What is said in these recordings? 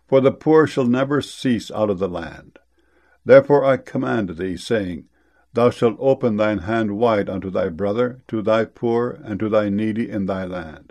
For the poor shall never cease out of the land. Therefore I command thee, saying, Thou shalt open thine hand wide unto thy brother, to thy poor, and to thy needy in thy land.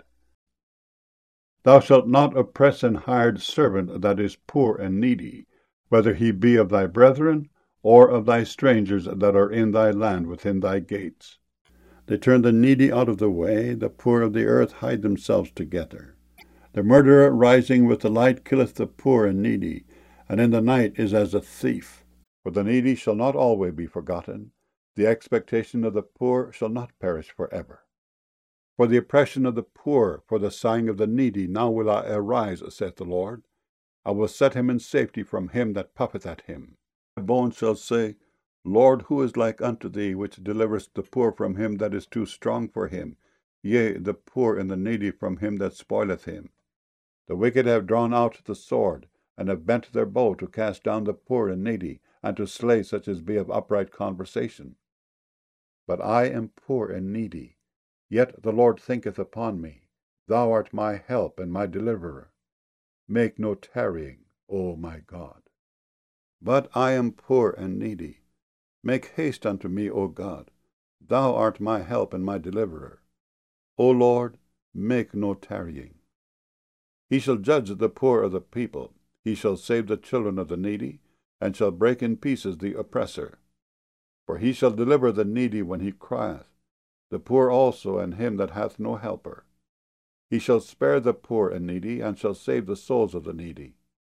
Thou shalt not oppress an hired servant that is poor and needy, whether he be of thy brethren, or of thy strangers that are in thy land within thy gates. They turn the needy out of the way, the poor of the earth hide themselves together. The murderer rising with the light killeth the poor and needy, and in the night is as a thief. For the needy shall not always be forgotten, the expectation of the poor shall not perish forever. For the oppression of the poor, for the sighing of the needy, now will I arise, saith the Lord. I will set him in safety from him that puffeth at him. My bones shall say, Lord, who is like unto thee, which deliverest the poor from him that is too strong for him, yea, the poor and the needy from him that spoileth him? The wicked have drawn out the sword, and have bent their bow to cast down the poor and needy, and to slay such as be of upright conversation. But I am poor and needy, yet the Lord thinketh upon me. Thou art my help and my deliverer. Make no tarrying, O my God. But I am poor and needy. Make haste unto me, O God. Thou art my help and my deliverer. O Lord, make no tarrying. He shall judge the poor of the people. He shall save the children of the needy, and shall break in pieces the oppressor. For he shall deliver the needy when he crieth, the poor also, and him that hath no helper. He shall spare the poor and needy, and shall save the souls of the needy.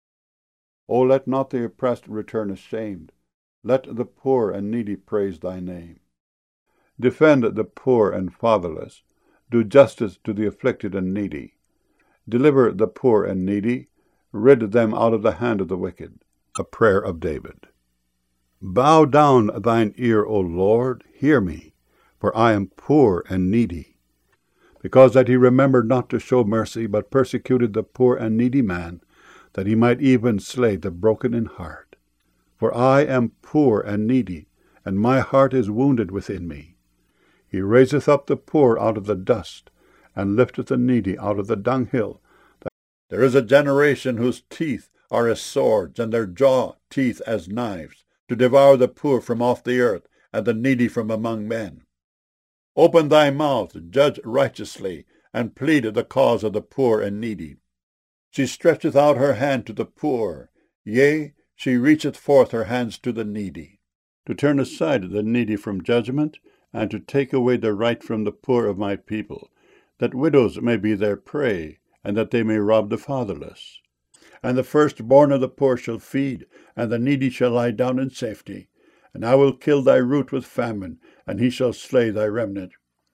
O let not the oppressed return ashamed. Let the poor and needy praise thy name. Defend the poor and fatherless. Do justice to the afflicted and needy. Deliver the poor and needy. Rid them out of the hand of the wicked. A prayer of David. Bow down thine ear, O Lord, hear me, for I am poor and needy. Because that he remembered not to show mercy, but persecuted the poor and needy man, that he might even slay the broken in heart. For I am poor and needy, and my heart is wounded within me. He raiseth up the poor out of the dust, and lifteth the needy out of the dunghill. There is a generation whose teeth are as swords, and their jaw teeth as knives, to devour the poor from off the earth, and the needy from among men. Open thy mouth, judge righteously, and plead the cause of the poor and needy. She stretcheth out her hand to the poor, yea, she reacheth forth her hands to the needy, to turn aside the needy from judgment, and to take away the right from the poor of my people, that widows may be their prey, and that they may rob the fatherless. And the firstborn of the poor shall feed, and the needy shall lie down in safety. And I will kill thy root with famine, and he shall slay thy remnant.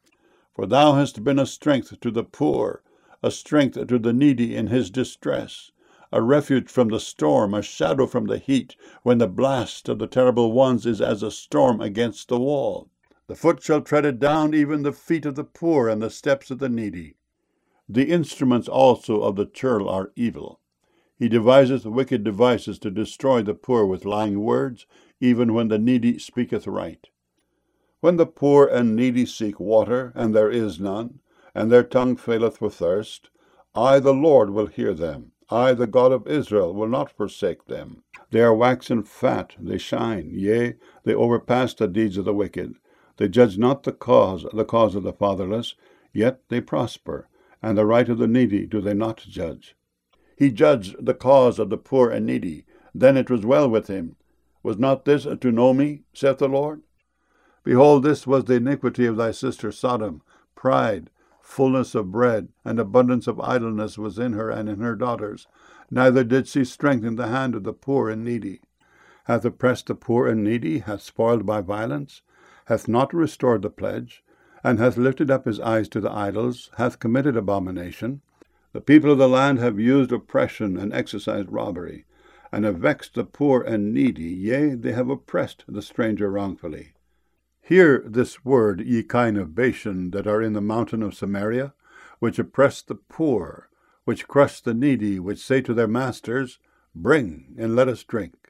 For thou hast been a strength to the poor, a strength to the needy in his distress, a refuge from the storm, a shadow from the heat, when the blast of the terrible ones is as a storm against the wall. The foot shall tread it down, even the feet of the poor, and the steps of the needy. The instruments also of the churl are evil. He deviseth wicked devices to destroy the poor with lying words, even when the needy speaketh right. When the poor and needy seek water, and there is none, and their tongue faileth for thirst, I the Lord will hear them. I the God of Israel will not forsake them. They are waxen fat, they shine, yea, they overpass the deeds of the wicked. They judge not the cause of the fatherless, yet they prosper, and the right of the needy do they not judge. He judged the cause of the poor and needy. Then it was well with him. Was not this to know me, saith the Lord? Behold, this was the iniquity of thy sister Sodom. Pride, fullness of bread, and abundance of idleness was in her and in her daughters. Neither did she strengthen the hand of the poor and needy. Hath oppressed the poor and needy, hath spoiled by violence, hath not restored the pledge, and hath lifted up his eyes to the idols, hath committed abomination. The people of the land have used oppression and exercised robbery, and have vexed the poor and needy, yea, they have oppressed the stranger wrongfully. Hear this word, ye kine of Bashan, that are in the mountain of Samaria, which oppress the poor, which crush the needy, which say to their masters, Bring, and let us drink.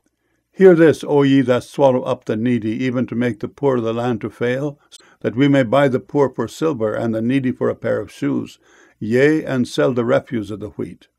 Hear this, O ye that swallow up the needy, even to make the poor of the land to fail, that we may buy the poor for silver, and the needy for a pair of shoes, yea, and sell the refuse of the wheat.